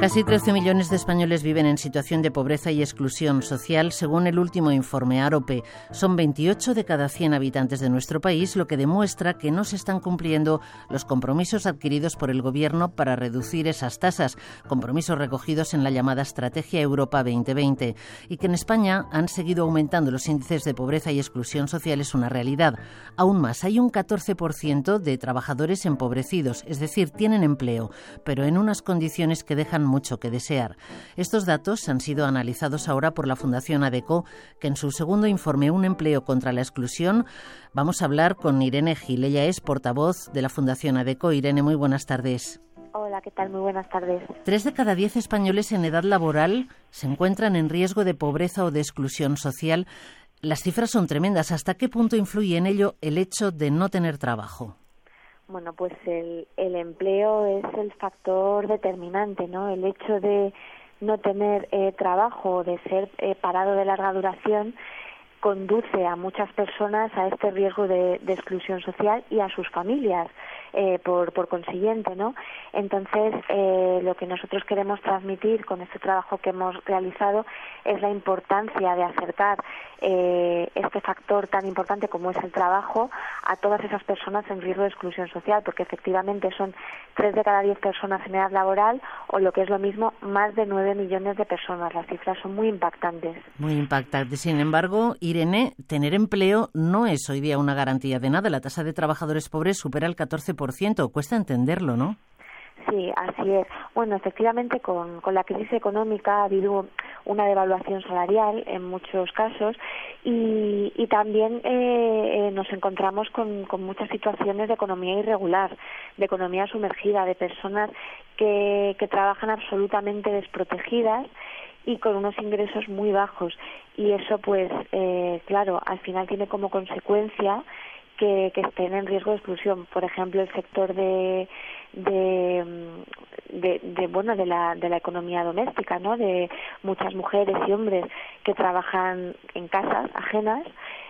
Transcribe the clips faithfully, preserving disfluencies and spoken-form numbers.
Casi trece millones de españoles viven en situación de pobreza y exclusión social, según el último informe AROPE. Son veintiocho de cada cien habitantes de nuestro país, lo que demuestra que no se están cumpliendo los compromisos adquiridos por el Gobierno para reducir esas tasas, compromisos recogidos en la llamada Estrategia Europa veinte veinte, y que en España han seguido aumentando los índices de pobreza y exclusión social es una realidad. Aún más, hay un catorce por ciento de trabajadores empobrecidos, es decir, tienen empleo, pero en unas condiciones que dejan mucho que desear. Estos datos han sido analizados ahora por la Fundación ADECO, que en su segundo informe Un empleo contra la exclusión, vamos a hablar con Irene Gil. Ella es portavoz de la Fundación ADECO. Irene, muy buenas tardes. Hola, ¿qué tal? Muy buenas tardes. Tres de cada diez españoles en edad laboral se encuentran en riesgo de pobreza o de exclusión social. Las cifras son tremendas. ¿Hasta qué punto influye en ello el hecho de no tener trabajo? Bueno, pues el, el empleo es el factor determinante, ¿no? El hecho de no tener eh, trabajo, de ser eh, parado de larga duración, conduce a muchas personas a este riesgo de, de exclusión social y a sus familias, eh, por, por consiguiente, ¿no? Entonces, eh, lo que nosotros queremos transmitir con este trabajo que hemos realizado es la importancia de acercar eh, este factor tan importante como es el trabajo a todas esas personas en riesgo de exclusión social, porque efectivamente son tres de cada diez personas en edad laboral, o lo que es lo mismo, más de nueve millones de personas. Las cifras son muy impactantes. Muy impactantes. Sin embargo, Irene, tener empleo no es hoy día una garantía de nada. La tasa de trabajadores pobres supera el catorce por ciento. Cuesta entenderlo, ¿no? Sí, así es. Bueno, efectivamente, con, con la crisis económica ha habido una devaluación salarial en muchos casos y, y también eh, eh, nos encontramos con, con muchas situaciones de economía irregular, de economía sumergida, de personas que, que trabajan absolutamente desprotegidas y con unos ingresos muy bajos. Y eso, pues, eh, claro, al final tiene como consecuencia que, que estén en riesgo de exclusión. Por ejemplo, el sector de de, de, de bueno de la de la economía doméstica, ¿no? De muchas mujeres y hombres que trabajan en casas ajenas,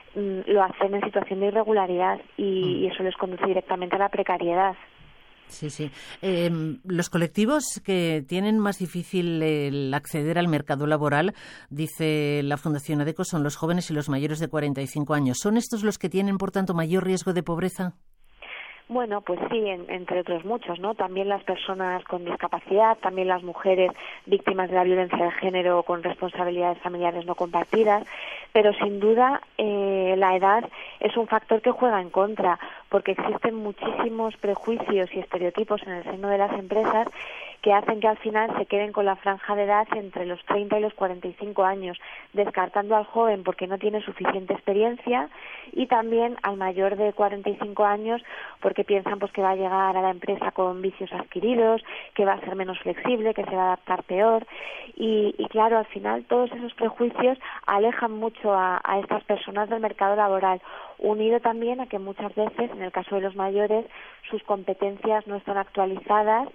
lo hacen en situación de irregularidad y, y eso les conduce directamente a la precariedad. Sí, sí. Eh, los colectivos que tienen más difícil el acceder al mercado laboral, dice la Fundación ADECO, son los jóvenes y los mayores de cuarenta y cinco años. ¿Son estos los que tienen, por tanto, mayor riesgo de pobreza? Bueno, pues sí, en, entre otros muchos, ¿no? También las personas con discapacidad, también las mujeres víctimas de la violencia de género con responsabilidades familiares no compartidas, pero sin duda eh, la edad es un factor que juega en contra, porque existen muchísimos prejuicios y estereotipos en el seno de las empresas que hacen que al final se queden con la franja de edad entre los treinta y los cuarenta y cinco años, descartando al joven porque no tiene suficiente experiencia y también al mayor de cuarenta y cinco años porque piensan pues que va a llegar a la empresa con vicios adquiridos, que va a ser menos flexible, que se va a adaptar peor y, y claro, al final todos esos prejuicios alejan mucho a, a estas personas del mercado laboral, unido también a que muchas veces, en el caso de los mayores, sus competencias no están actualizadas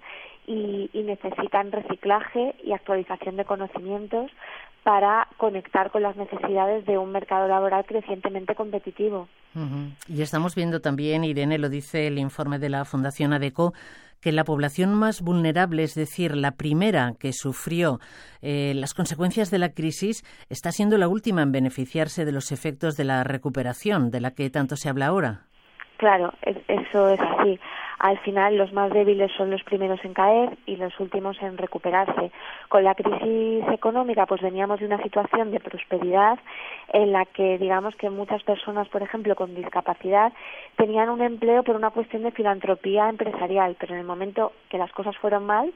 y, y necesitan reciclaje y actualización de conocimientos para conectar con las necesidades de un mercado laboral crecientemente competitivo. Uh-huh. Y estamos viendo también, Irene, lo dice el informe de la Fundación ADECO, que la población más vulnerable, es decir, la primera que sufrió eh, las consecuencias de la crisis, está siendo la última en beneficiarse de los efectos de la recuperación, de la que tanto se habla ahora. Claro, es, eso es así. Al final los más débiles son los primeros en caer y los últimos en recuperarse. Con la crisis económica pues veníamos de una situación de prosperidad en la que digamos que muchas personas, por ejemplo, con discapacidad tenían un empleo por una cuestión de filantropía empresarial, pero en el momento que las cosas fueron mal,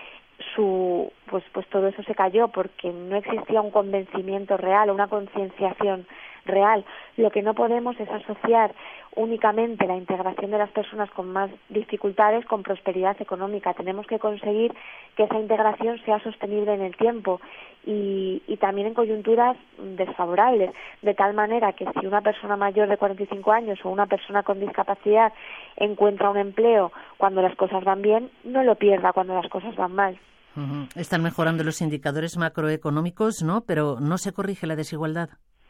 su pues pues todo eso se cayó porque no existía un convencimiento real, una concienciación real. Lo que no podemos es asociar únicamente la integración de las personas con más dificultades con prosperidad económica. Tenemos que conseguir que esa integración sea sostenible en el tiempo y, y también en coyunturas desfavorables, de tal manera que si una persona mayor de cuarenta y cinco años o una persona con discapacidad encuentra un empleo cuando las cosas van bien, no lo pierda cuando las cosas van mal. Uh-huh. Están mejorando los indicadores macroeconómicos, ¿no? Pero no se corrige la desigualdad.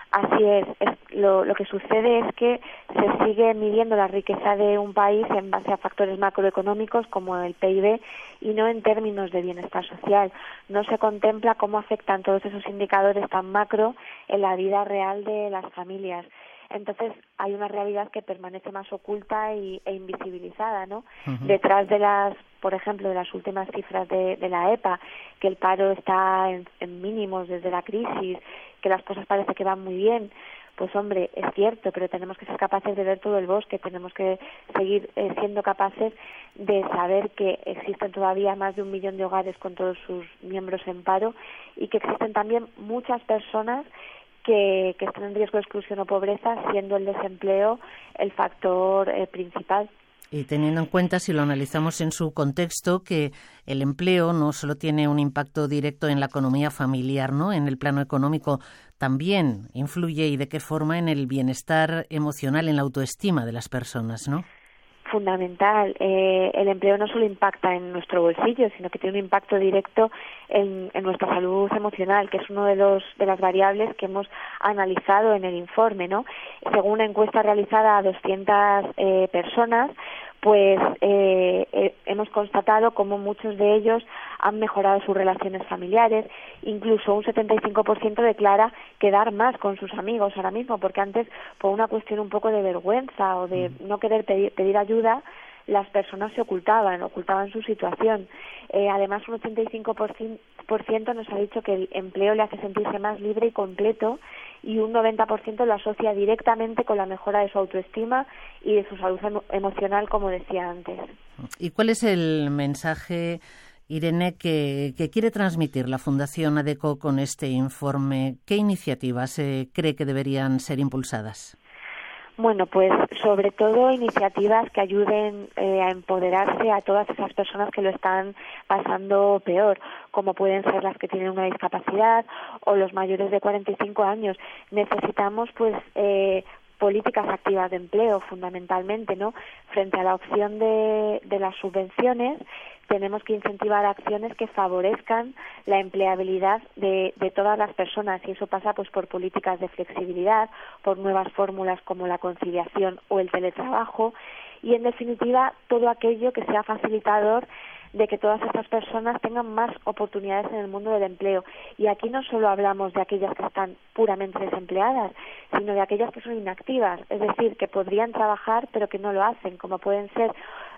Así es, es lo, lo que sucede es que se sigue midiendo la riqueza de un país en base a factores macroeconómicos como el P I B y no en términos de bienestar social. No se contempla cómo afectan todos esos indicadores tan macro en la vida real de las familias. Entonces hay una realidad que permanece más oculta y, e invisibilizada, ¿no? Uh-huh. Detrás de las, por ejemplo, de las últimas cifras de, de la E P A, que el paro está en, en mínimos desde la crisis, que las cosas parece que van muy bien, pues hombre, es cierto, pero tenemos que ser capaces de ver todo el bosque, tenemos que seguir eh, siendo capaces de saber que existen todavía más de un millón de hogares con todos sus miembros en paro y que existen también muchas personas que, que están en riesgo de exclusión o pobreza, siendo el desempleo el factor eh, principal. Y teniendo en cuenta, si lo analizamos en su contexto, que el empleo no solo tiene un impacto directo en la economía familiar, ¿no? En el plano económico también influye, y de qué forma, en el bienestar emocional, en la autoestima de las personas, ¿no? Fundamental. Eh, el empleo no solo impacta en nuestro bolsillo, sino que tiene un impacto directo en, en nuestra salud emocional, que es uno de los de las variables que hemos analizado en el informe, ¿no? Según una encuesta realizada a doscientas eh, personas, pues eh, eh, hemos constatado cómo muchos de ellos han mejorado sus relaciones familiares, incluso un setenta y cinco por ciento declara quedar más con sus amigos ahora mismo, porque antes, por una cuestión un poco de vergüenza o de no querer pedir, pedir ayuda, las personas se ocultaban, ocultaban su situación. Eh, además, un ochenta y cinco por ciento nos ha dicho que el empleo le hace sentirse más libre y completo, y un noventa por ciento lo asocia directamente con la mejora de su autoestima y de su salud emo- emocional, como decía antes. ¿Y cuál es el mensaje, Irene, que, que quiere transmitir la Fundación ADECO con este informe? ¿Qué iniciativas eh, cree que deberían ser impulsadas? Bueno, pues sobre todo iniciativas que ayuden eh, a empoderarse a todas esas personas que lo están pasando peor, como pueden ser las que tienen una discapacidad o los mayores de cuarenta y cinco años. Necesitamos, pues, eh, políticas activas de empleo, fundamentalmente, ¿no? Frente a la opción de, de las subvenciones, tenemos que incentivar acciones que favorezcan la empleabilidad de, de todas las personas, y eso pasa pues por políticas de flexibilidad, por nuevas fórmulas como la conciliación o el teletrabajo, y en definitiva todo aquello que sea facilitador de que todas estas personas tengan más oportunidades en el mundo del empleo. Y aquí no solo hablamos de aquellas que están puramente desempleadas, sino de aquellas que son inactivas, es decir, que podrían trabajar pero que no lo hacen, como pueden ser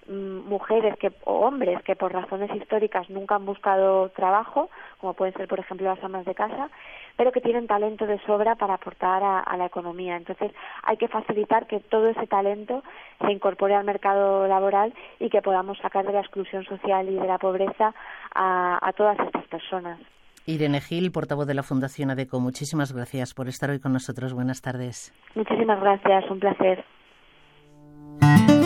mujeres que o hombres que por razones históricas nunca han buscado trabajo, como pueden ser por ejemplo las amas de casa, pero que tienen talento de sobra para aportar a, a la economía. Entonces hay que facilitar que todo ese talento se incorpore al mercado laboral y que podamos sacar de la exclusión social y de la pobreza a, a todas estas personas. Irene Gil, portavoz de la Fundación ADECO, muchísimas gracias por estar hoy con nosotros. Buenas tardes. Muchísimas gracias, un placer.